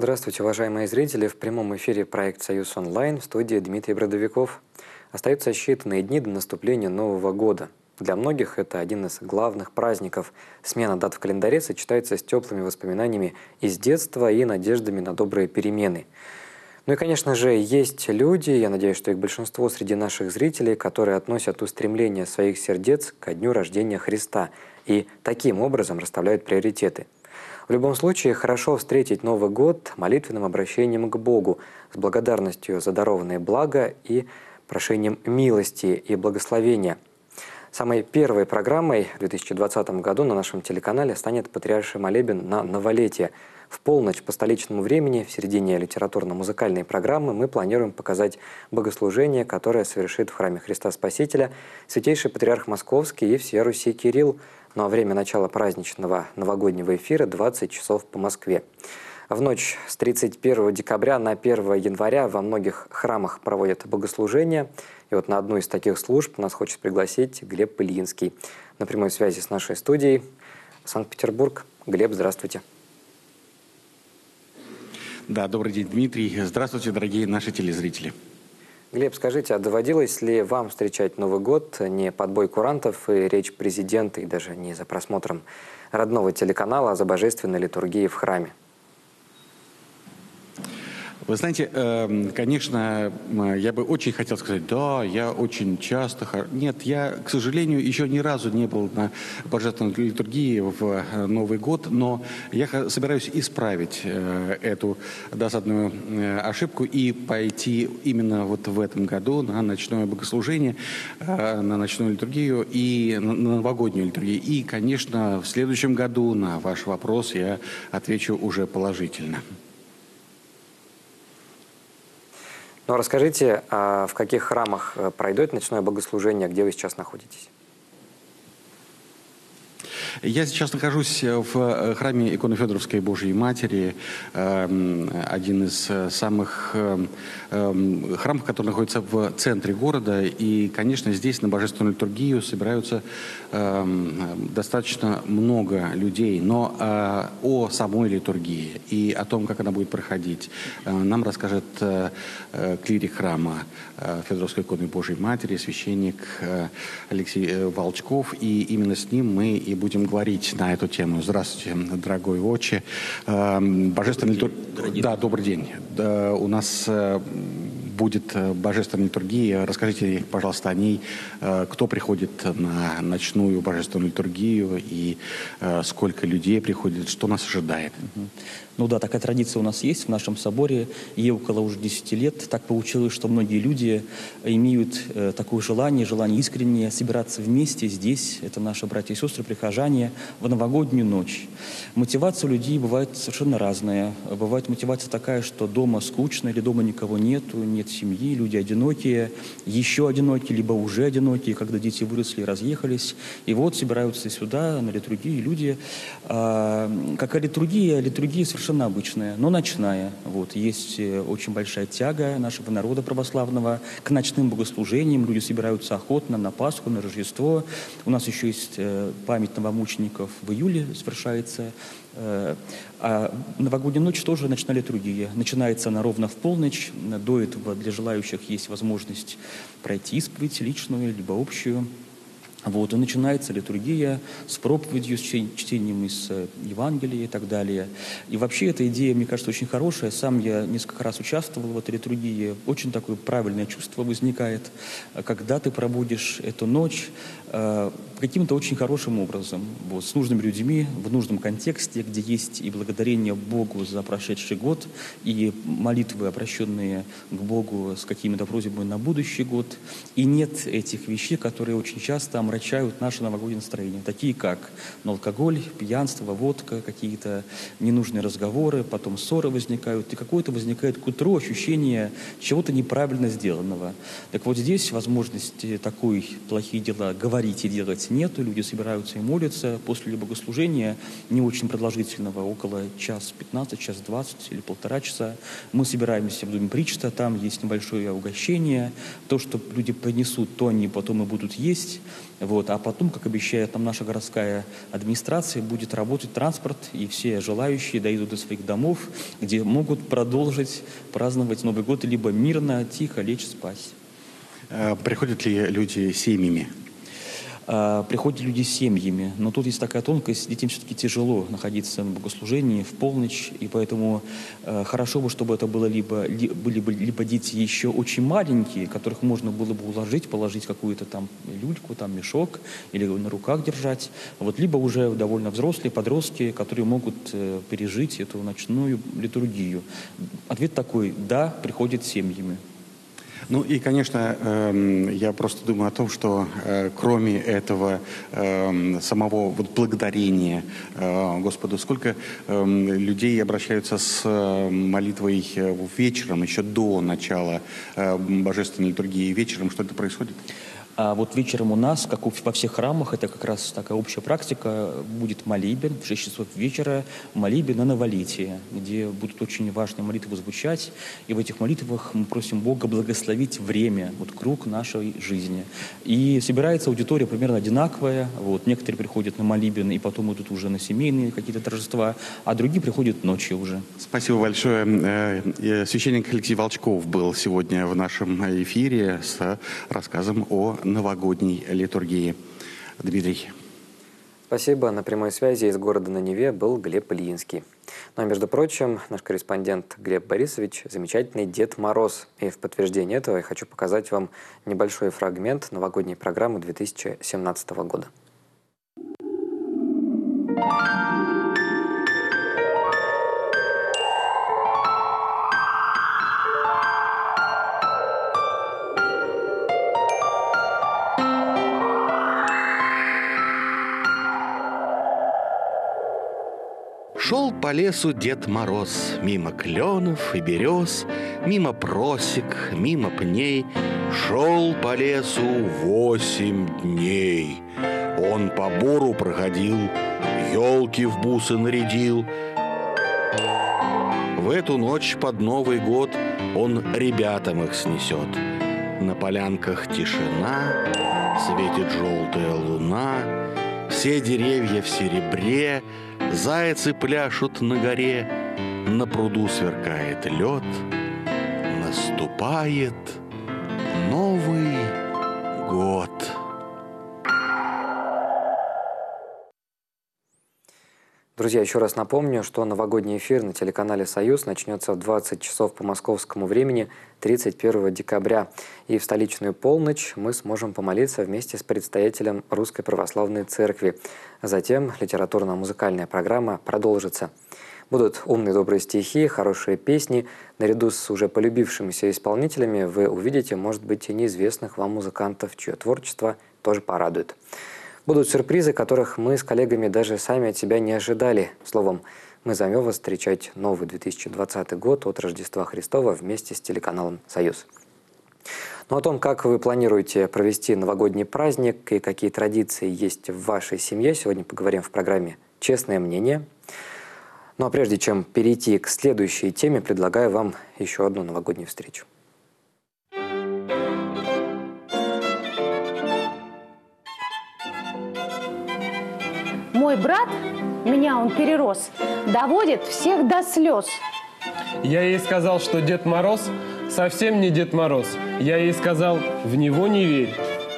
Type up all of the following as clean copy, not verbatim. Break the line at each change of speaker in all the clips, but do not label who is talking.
Здравствуйте, уважаемые зрители! В прямом эфире проект «Союз онлайн», в студии Дмитрий Бродовиков. Остаются считанные дни до наступления Нового года. Для многих это один из главных праздников. Смена дат в календаре сочетается с теплыми воспоминаниями из детства и надеждами на добрые перемены. Ну и, конечно же, есть люди, я надеюсь, что их большинство среди наших зрителей, которые относят устремление своих сердец ко дню рождения Христа и таким образом расставляют приоритеты. В любом случае, хорошо встретить Новый год молитвенным обращением к Богу, с благодарностью за дарованные блага и прошением милости и благословения. Самой первой программой в 2020 году на нашем телеканале станет патриарший молебен на новолетие. В полночь по столичному времени, в середине литературно-музыкальной программы, мы планируем показать богослужение, которое совершит в храме Христа Спасителя святейший патриарх Московский и всея Руси Кирилл. Ну а время начала праздничного новогоднего эфира 20 часов по Москве. В ночь с 31 декабря на 1 января во многих храмах проводят богослужения. И вот на одну из таких служб нас хочет пригласить Глеб Ильинский. На прямой связи с нашей студией Санкт-Петербург. Глеб, здравствуйте.
Да, добрый день, Дмитрий. Здравствуйте, дорогие наши телезрители.
Глеб, скажите, а доводилось ли вам встречать Новый год не под бой курантов и речь президента, и даже не за просмотром родного телеканала, а за божественной литургией в храме?
Вы знаете, конечно, я бы очень хотел сказать, да, я очень часто... Нет, я, к сожалению, еще ни разу не был на божественной литургии в Новый год, но я собираюсь исправить эту досадную ошибку и пойти именно вот в этом году на ночное богослужение, на ночную литургию и на новогоднюю литургию. И, конечно, в следующем году на ваш вопрос я отвечу уже положительно.
Но расскажите, а в каких храмах пройдет ночное богослужение, где вы сейчас находитесь?
Я сейчас нахожусь в храме иконы Федоровской Божьей Матери, один из самых храмов, который находится в центре города. И, конечно, здесь на божественную литургию собираются достаточно много людей. Но о самой литургии и о том, как она будет проходить, нам расскажет клирик храма Федоровской иконы Божьей Матери, священник Алексей Волчков. И именно с ним мы и будем говорить на эту тему. Здравствуйте, дорогой отче. Божественная литургия. Да, добрый день. У нас будет божественная литургия. Расскажите, пожалуйста, о ней. Кто приходит на ночную божественную литургию и сколько людей приходит, что нас ожидает?
Ну да, такая традиция у нас есть в нашем соборе. Ей около уже 10 лет. Так получилось, что многие люди имеют такое желание искреннее собираться вместе здесь. Это наши братья и сестры, прихожане, в новогоднюю ночь. Мотивация у людей бывает совершенно разная. Бывает мотивация такая, что дома скучно или дома никого нету, нет семьи, люди одинокие, еще одинокие, либо уже одинокие, когда дети выросли и разъехались. И вот собираются сюда на литургию люди. Какая литургия? Литургия совершенно обычная, но ночная. Вот. Есть очень большая тяга нашего народа православного к ночным богослужениям. Люди собираются охотно на Пасху, на Рождество. У нас еще есть память новомучеников в июле совершается. А новогодняя ночь тоже ночная литургия. Начинается она ровно в полночь. До этого для желающих есть возможность пройти исповедь личную, либо общую. Вот, и начинается литургия с проповедью, с чтением из Евангелия и так далее. И вообще эта идея, мне кажется, очень хорошая. Сам я несколько раз участвовал в этой литургии. Очень такое правильное чувство возникает, когда ты проводишь эту ночь каким-то очень хорошим образом, вот, с нужными людьми, в нужном контексте, где есть и благодарение Богу за прошедший год, и молитвы, обращенные к Богу с какими-то просьбами на будущий год. И нет этих вещей, которые очень часто омрачают наше новогоднее настроение, такие как алкоголь, пьянство, водка, какие-то ненужные разговоры, потом ссоры возникают, и какое-то возникает к утру ощущение чего-то неправильно сделанного. Так вот здесь возможности такой плохие дела говорить и делать нету, люди собираются и молятся после богослужения, не очень продолжительного, около час 15, час 20 или полтора часа. Мы собираемся в доме причта, там есть небольшое угощение, то, что люди принесут, то они потом и будут есть. Вот. А потом, как обещает нам наша городская администрация, будет работать транспорт, и все желающие дойдут до своих домов, где могут продолжить праздновать Новый год либо мирно, тихо лечь спать.
Приходят ли люди семьями?
Приходят люди с семьями, но тут есть такая тонкость, детям все-таки тяжело находиться на богослужении в полночь, и поэтому хорошо бы, чтобы это было были бы либо дети еще очень маленькие, которых можно было бы уложить, положить какую-то там люльку, там мешок, или на руках держать, вот, либо уже довольно взрослые подростки, которые могут пережить эту ночную литургию. Ответ такой: да, приходят с семьями.
Ну и, конечно, я просто думаю о том, что кроме этого самого вот благодарения Господу, сколько людей обращаются с молитвой вечером, еще до начала божественной литургии вечером, что это происходит?
А вот вечером у нас, как во всех храмах, это как раз такая общая практика, будет молебен в 6 часов вечера, молебен на новолетие, где будут очень важные молитвы звучать, и в этих молитвах мы просим Бога благословить время, вот круг нашей жизни. И собирается аудитория примерно одинаковая, вот, некоторые приходят на молебен и потом идут уже на семейные какие-то торжества, а другие приходят ночью уже.
Спасибо большое. Священник Алексей Волчков был сегодня в нашем эфире с рассказом о новогодней литургии. Дмитрий.
Спасибо. На прямой связи из города на Неве был Глеб Ильинский. Ну а между прочим, наш корреспондент Глеб Борисович – замечательный Дед Мороз. И в подтверждение этого я хочу показать вам небольшой фрагмент новогодней программы 2017 года.
Шел по лесу Дед Мороз, мимо кленов и берез, мимо просек, мимо пней. Шел по лесу 8 дней. Он по бору проходил, елки в бусы нарядил. В эту ночь под Новый год он ребятам их снесет. На полянках тишина, светит желтая луна, все деревья в серебре, зайцы пляшут на горе, на пруду сверкает лед, наступает Новый год.
Друзья, еще раз напомню, что новогодний эфир на телеканале «Союз» начнется в 20 часов по московскому времени 31 декабря. И в столичную полночь мы сможем помолиться вместе с предстоятелем Русской Православной Церкви. Затем литературно-музыкальная программа продолжится. Будут умные добрые стихи, хорошие песни. Наряду с уже полюбившимися исполнителями вы увидите, может быть, и неизвестных вам музыкантов, чье творчество тоже порадует. Будут сюрпризы, которых мы с коллегами даже сами от себя не ожидали. Словом, мы зовем вас встречать новый 2020 год от Рождества Христова вместе с телеканалом «Союз». Но о том, как вы планируете провести новогодний праздник и какие традиции есть в вашей семье, сегодня поговорим в программе «Честное мнение». Ну а прежде чем перейти к следующей теме, предлагаю вам еще одну новогоднюю встречу.
Мой брат, меня он перерос, доводит всех до слез.
Я ей сказал, что Дед Мороз совсем не Дед Мороз. Я ей сказал, в него не верь.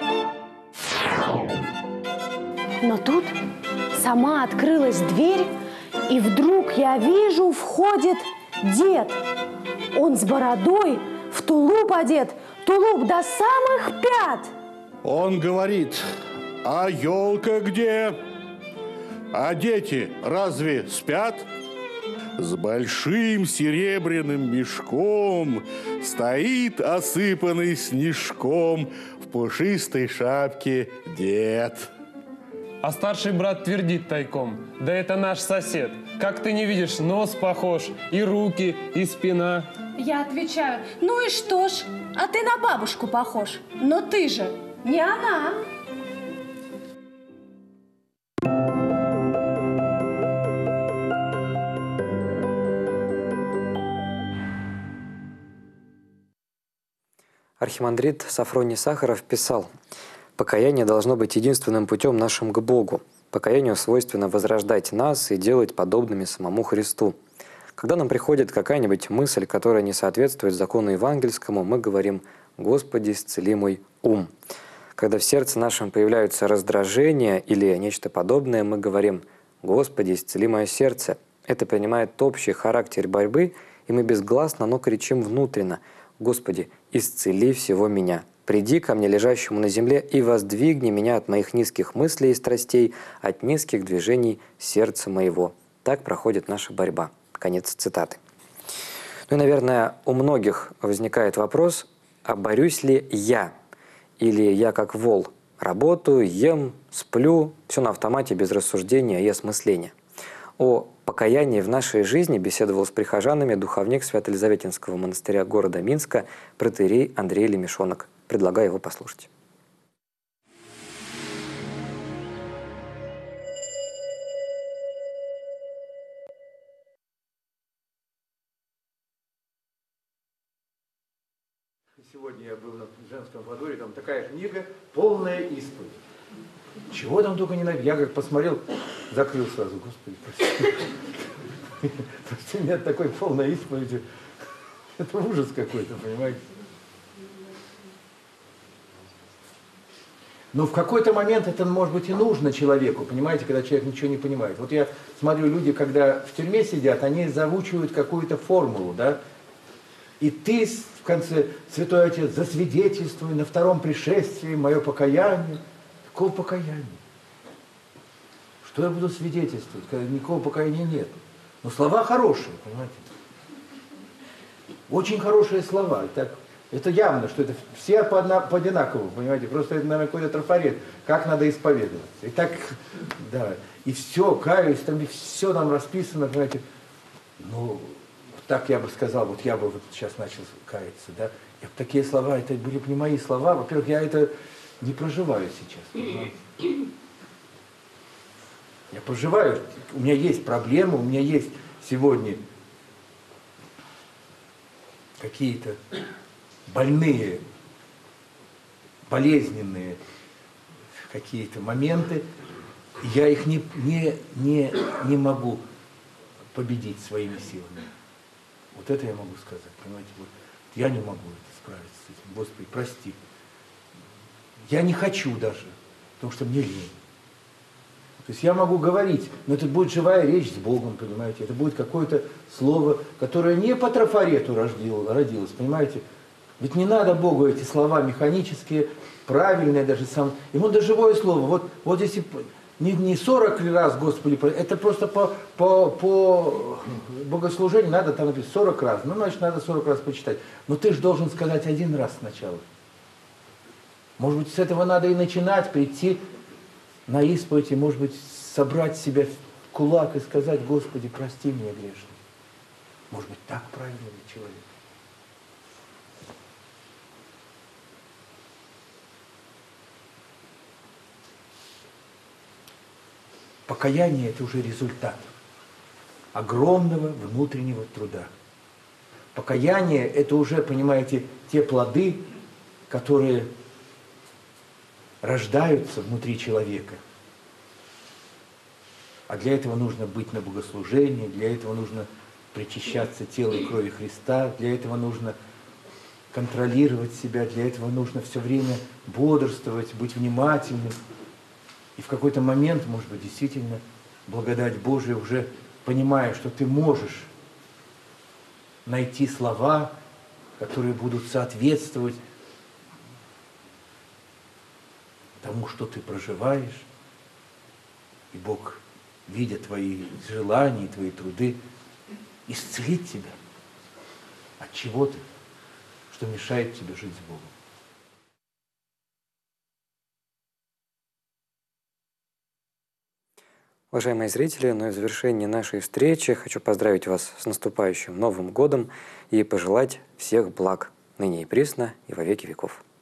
Но тут сама открылась дверь, и вдруг я вижу, входит дед. Он с бородой, в тулуп одет, тулуп до самых пят.
Он говорит, а елка где? А дети разве спят? С большим серебряным мешком стоит осыпанный снежком в пушистой шапке дед.
А старший брат твердит тайком, да это наш сосед. Как ты не видишь, нос похож, и руки, и спина.
Я отвечаю, ну и что ж, а ты на бабушку похож, но ты же не она.
Архимандрит Сафроний Сахаров писал: Покаяние должно быть единственным путем нашим к Богу. Покаянию свойственно возрождать нас и делать подобными самому Христу. Когда нам приходит какая-нибудь мысль, которая не соответствует закону евангельскому, мы говорим: «Господи, исцели мой ум». Когда в сердце нашем появляются раздражения или нечто подобное, мы говорим: «Господи, исцели мое сердце». Это принимает общий характер борьбы, и мы безгласно, но кричим внутренно: «Господи, исцели всего меня. Приди ко мне, лежащему на земле, и воздвигни меня от моих низких мыслей и страстей, от низких движений сердца моего». Так проходит наша борьба. Конец цитаты. Ну и, наверное, у многих возникает вопрос: а борюсь ли я? Или я как вол? Работаю, ем, сплю, все на автомате, без рассуждения и осмысления. О покаянии в нашей жизни беседовал с прихожанами духовник Свято-Елизаветинского монастыря города Минска протоиерей Андрей Лемешонок. Предлагаю его послушать.
Сегодня я был на женском подворье, там такая книга «Полная исповедь». Чего там только не найти. Я как посмотрел, закрыл сразу. Господи, прости. Прости, меня от такой полной исповеди. Это ужас какой-то, понимаете? Но в какой-то момент это, может быть, и нужно человеку, понимаете, когда человек ничего не понимает. Вот я смотрю, люди, когда в тюрьме сидят, они заучивают какую-то формулу, да? И ты в конце: Святой Отец, засвидетельствуй на втором пришествии мое покаяние. Какого покаяния? Что я буду свидетельствовать, когда никакого покаяния нет? Но слова хорошие, понимаете? Очень хорошие слова. Это явно, что это все по-одинаковому, понимаете? Просто это, наверное, какой-то трафарет, как надо исповедоваться. И так, да, и все, каюсь, там и все нам расписано, понимаете? Ну, так я бы сказал, вот я бы вот сейчас начал каяться, да? Такие слова, это были бы не мои слова. Во-первых, я это не проживаю сейчас. Понимаете? Я проживаю, у меня есть проблемы, у меня есть сегодня какие-то больные, болезненные какие-то моменты, и я их не могу победить своими силами. Вот это я могу сказать, понимаете, вот я не могу справиться с этим. Господи, прости. Я не хочу даже, потому что мне лень. То есть я могу говорить, но это будет живая речь с Богом, понимаете, это будет какое-то слово, которое не по трафарету родилось, понимаете. Ведь не надо Богу эти слова механические, правильные даже сам. Ему даже живое слово. Вот если не 40 раз Господи, это просто по богослужению надо там написать 40 раз. Ну, значит, надо 40 раз почитать. Но ты же должен сказать один раз сначала. Может быть, с этого надо и начинать, прийти на исповедь, и, может быть, собрать себя в кулак и сказать: Господи, прости меня грешный. Может быть, так правильно для человека. Покаяние – это уже результат огромного внутреннего труда. Покаяние – это уже, понимаете, те плоды, которые рождаются внутри человека. А для этого нужно быть на богослужении, для этого нужно причащаться телу и крови Христа, для этого нужно контролировать себя, для этого нужно все время бодрствовать, быть внимательным. И в какой-то момент, может быть, действительно, благодать Божия, уже понимая, что ты можешь найти слова, которые будут соответствовать тому, что ты проживаешь. И Бог, видя твои желания, твои труды, исцелит тебя от чего-то, что мешает тебе жить с Богом.
Уважаемые зрители, ну и в завершении нашей встречи хочу поздравить вас с наступающим Новым годом и пожелать всех благ ныне и присно и во веки веков.